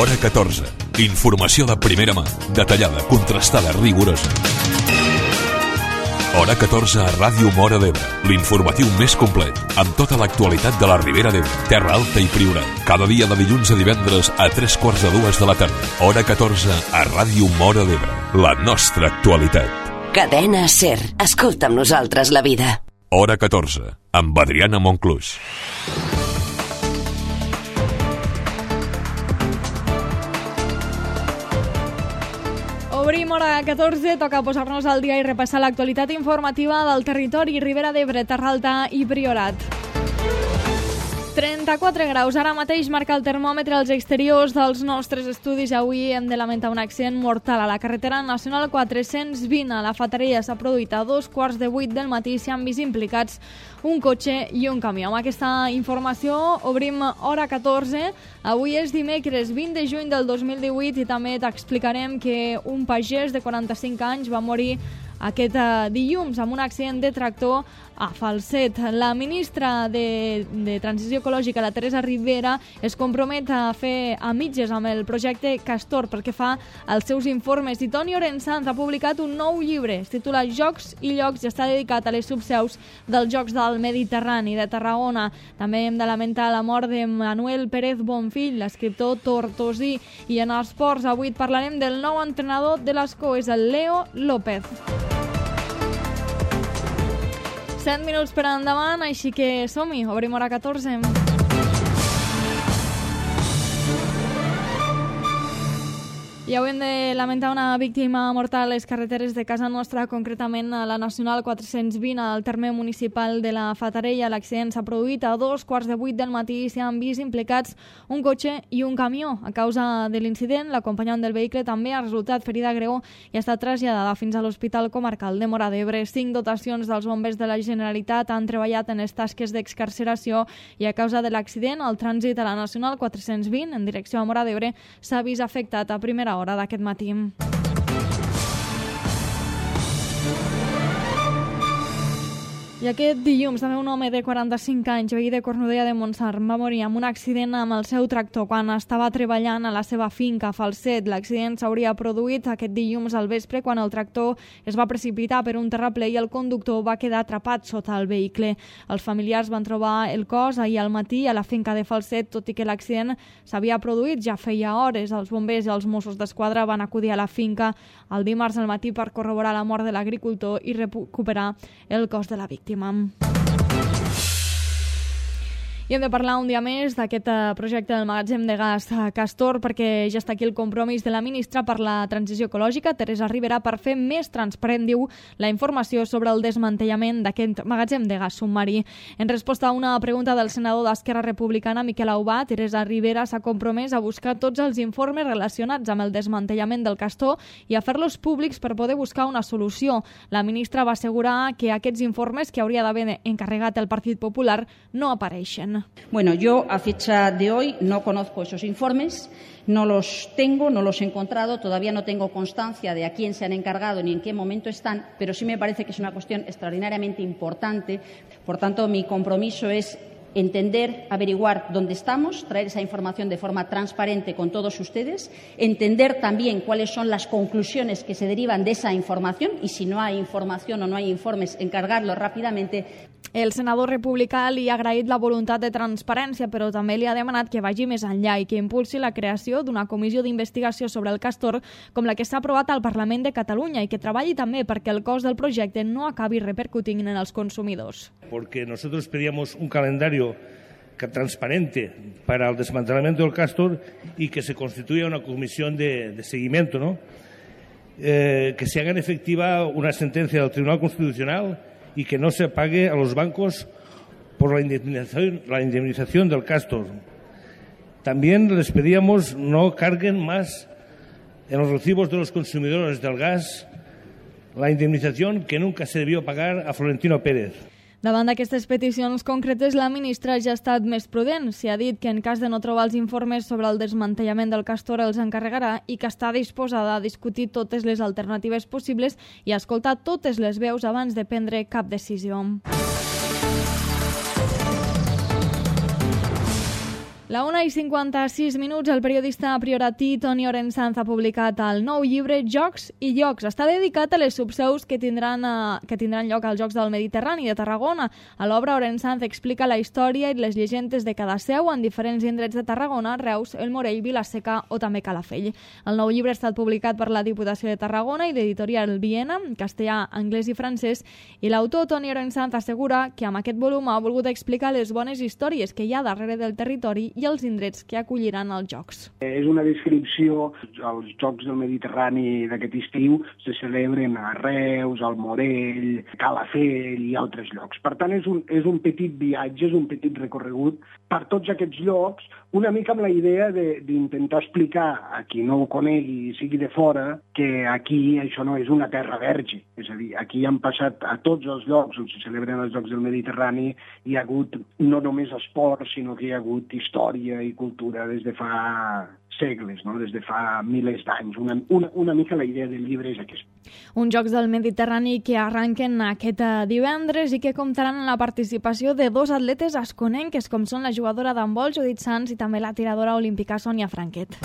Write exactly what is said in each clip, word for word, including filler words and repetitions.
Hora catorze. Informació de primera mà, detallada, contrastada, rigorosa. Hora catorze a Ràdio Móra d'Ebre, l'informatiu més complet, amb tota l'actualitat de la Ribera d'Ebre, Terra Alta i Priorat. Cada dia de dilluns a divendres a tres quarts de dues de la tarda. Hora catorze a Ràdio Móra d'Ebre, la nostra actualitat. Cadena SER, escolta amb nosaltres la vida. Hora catorze, amb Adriana Monclús. Obrim hora catorze, toca posar-nos al dia i repassar l'actualitat informativa del territori Ribera d'Ebre, Terra Alta i Priorat. trenta-quatre graus, ara mateix marca el termòmetre als exteriors dels nostres estudis. Avui hem de lamentar un accident mortal a la carretera nacional quatre-cents vint. A la Fatarella s'ha produït a dos quarts de vuit del matí. S'hi han vist implicats un cotxe i un camió. Amb aquesta informació obrim hora catorze. Avui és dimecres vint de juny del dos mil divuit i també t'explicarem que un pagès de quaranta-cinc anys va morir aquest uh, dilluns amb un accident de tractor a Falset. La ministra de, de Transició Ecològica, la Teresa Ribera, es compromet a fer a mitges amb el projecte Castor pel que fa als seus informes. I Toni Orensanz ha publicat un nou llibre, es titula Jocs i Llocs i està dedicat a les subseus dels Jocs del Mediterrani de Tarragona. També hem de lamentar la mort de Manuel Pérez Bonfill, l'escriptor tortosí. I en els esports avui parlarem del nou entrenador de l'Escó, és el Leo López. set minuts per endavant, així que som-hi, obrim hora catorze. I avui hem de lamentar una víctima mortal a les carreteres de casa nostra, concretament a la Nacional quatre-cents vint, al terme municipal de la Fatarella. L'accident s'ha produït a dos quarts de vuit del matí i s'hi han vist implicats un cotxe i un camió. A causa de l'incident, l'acompanyant del vehicle també ha resultat ferida greu i ha estat traslladada fins a l'Hospital Comarcal de Móra d'Ebre. Cinc dotacions dels bombers de la Generalitat han treballat en les tasques d'excarceració i a causa de l'accident, el trànsit a la Nacional quatre-cents vint en direcció a Móra d'Ebre s'ha vist afectat a primera hora d'aquest matí. I aquest dilluns també un home de quaranta-cinc anys, veí de Cornudella de Montsant, va morir amb un accident amb el seu tractor quan estava treballant a la seva finca a Falset. L'accident s'hauria produït aquest dilluns al vespre quan el tractor es va precipitar per un terraplè i el conductor va quedar atrapat sota el vehicle. Els familiars van trobar el cos ahir al matí a la finca de Falset, tot i que l'accident s'havia produït ja feia hores. Els bombers i els Mossos d'Esquadra van acudir a la finca el dimarts al matí per corroborar la mort de l'agricultor i recuperar el cos de la víctima. I hem de parlar un dia més d'aquest projecte del magatzem de gas Castor perquè ja està aquí el compromís de la ministra per la transició ecològica, Teresa Ribera, per fer més transparent, diu, la informació sobre el desmantellament d'aquest magatzem de gas submarí. En resposta a una pregunta del senador d'Esquerra Republicana, Miquel Aubà, Teresa Ribera s'ha compromès a buscar tots els informes relacionats amb el desmantellament del Castor i a fer-los públics per poder buscar una solució. La ministra va assegurar que aquests informes que hauria d'haver encarregat el Partit Popular no apareixen. Bueno, yo a fecha de hoy no conozco esos informes, no los tengo, no los he encontrado, todavía no tengo constancia de a quién se han encargado ni en qué momento están, pero sí me parece que es una cuestión extraordinariamente importante. Por tanto, mi compromiso es entender, averiguar dónde estamos, traer esa información de forma transparente con todos ustedes, entender también cuáles son las conclusiones que se derivan de esa información y si no hay información o no hay informes, encargarlo rápidamente. El senador republicà li ha agraït la voluntat de transparència, però també li ha demanat que vagi més enllà i que impulsi la creació d'una comissió d'investigació sobre el Castor com la que s'ha aprovat al Parlament de Catalunya i que treballi també perquè el cost del projecte no acabi repercutint en els consumidors. Porque nosotros pedíamos un calendario transparente para el desmantelamiento del Castor y que se constituya una comisión de, de seguimiento, ¿no? Eh, que se haga efectiva una sentencia del Tribunal Constitucional y que no se pague a los bancos por la indemnización, la indemnización del Castor. También les pedíamos no carguen más en los recibos de los consumidores del gas la indemnización que nunca se debió pagar a Florentino Pérez. Davant d'aquestes peticions concretes, la ministra ja ha estat més prudent. S'hi ha dit que en cas de no trobar els informes sobre el desmantellament del Castor els encarregarà i que està disposada a discutir totes les alternatives possibles i a escoltar totes les veus abans de prendre cap decisió. La una i cinquanta-sis minuts, el periodista prioratí Toni Orensanz ha publicat el nou llibre Jocs i Llocs. Està dedicat a les subseus que tindran, eh, que tindran lloc als Jocs del Mediterrani de Tarragona. A l'obra, Orensanz explica la història i les llegendes de cada seu en diferents indrets de Tarragona, Reus, El Morell, Vila-seca o també Calafell. El nou llibre ha estat publicat per la Diputació de Tarragona i l'editorial Viena, en castellà, anglès i francès, i l'autor Toni Orensanz assegura que amb aquest volum ha volgut explicar les bones històries que hi ha darrere del territori i els indrets que acolliran els Jocs. És una descripció, els Jocs del Mediterrani d'aquest estiu se celebren a Reus, al Morell, Calafell i altres llocs. Per tant, és un, és un petit viatge, és un petit recorregut per tots aquests llocs, una mica amb la idea d'intentar explicar a qui no ho conegui i sigui de fora que aquí això no és una terra verge. És a dir, aquí han passat a tots els llocs on se celebren els Jocs del Mediterrani hi ha hagut no només esport, sinó que hi ha hagut història i cultura des de fa segles, no? Des de fa milers d'anys. Una, una, una mica la idea del llibre és aquesta. Uns Jocs del Mediterrani que arranquen aquest divendres i que comptaran amb la participació de dos atletes asconenques, com són la jugadora d'handbol Judit Sans i també la tiradora olímpica Sònia Franquet.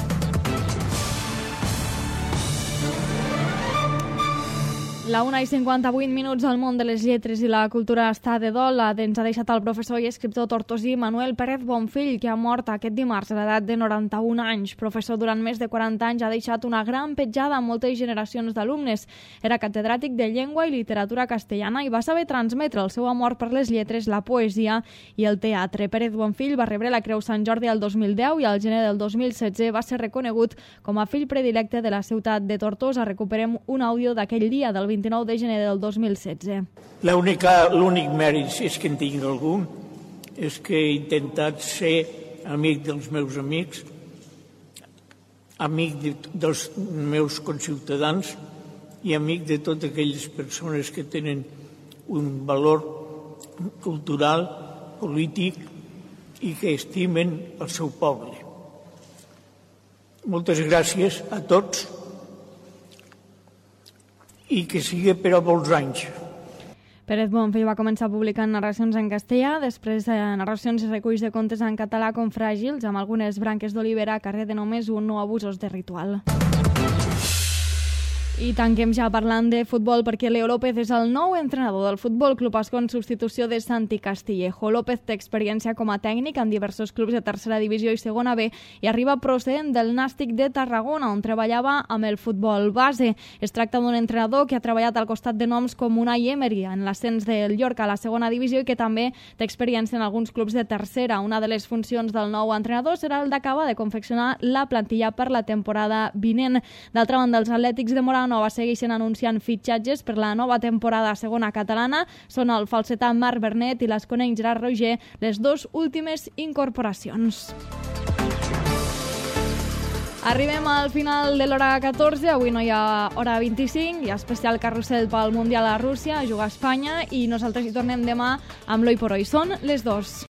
La una i cinquanta-vuit minuts, al món de les lletres i la cultura està de dol. Ens ha deixat el professor i escriptor tortosí Manuel Pérez Bonfill, que ha mort aquest dimarts a l'edat de noranta-un anys. Professor durant més de quaranta anys, ha deixat una gran petjada a moltes generacions d'alumnes. Era catedràtic de llengua i literatura castellana i va saber transmetre el seu amor per les lletres, la poesia i el teatre. Pérez Bonfill va rebre la Creu Sant Jordi el dos mil deu i al gener del dos mil setze va ser reconegut com a fill predilecte de la ciutat de Tortosa. Recuperem un àudio d'aquell dia, del vint-i-nou de gener del dos mil setze. L'únic mèrit, si és que en tinc algun, és que he intentat ser amic dels meus amics, amic de, dels meus conciutadans i amic de totes aquelles persones que tenen un valor cultural, polític i que estimen el seu poble. Moltes gràcies a tots i que sigui per a molts anys. Pérez Bonfill va començar publicant narracions en castellà, després eh, narracions i reculls de contes en català com Fràgils, amb algunes branques d'olivera, carrer de només un o abusos de ritual. I tanquem ja parlant de futbol perquè Leo López és el nou entrenador del Futbol Club Ascó en substitució de Santi Castillejo. López té experiència com a tècnic en diversos clubs de tercera divisió i segona B i arriba procedent del Nàstic de Tarragona, on treballava amb el futbol base. Es tracta d'un entrenador que ha treballat al costat de noms com Unai Emery en l'ascens del Llorca a la segona divisió i que també té experiència en alguns clubs de tercera. Una de les funcions del nou entrenador serà el d'acabar de confeccionar la plantilla per la temporada vinent. D'altra banda, els Atlètics de Morano Nova segueixen anunciant fitxatges per la nova temporada segona catalana. Són el falsetà Marc Bernet i l'asconenc Gerard Roger les dues últimes incorporacions. Arribem al final de l'hora catorze, avui no hi ha hora vint-i-cinc, hi ha especial carrusel pel Mundial a Rússia, a jugar a Espanya i nosaltres hi tornem demà amb l'Oi por Hoy. Són les dos.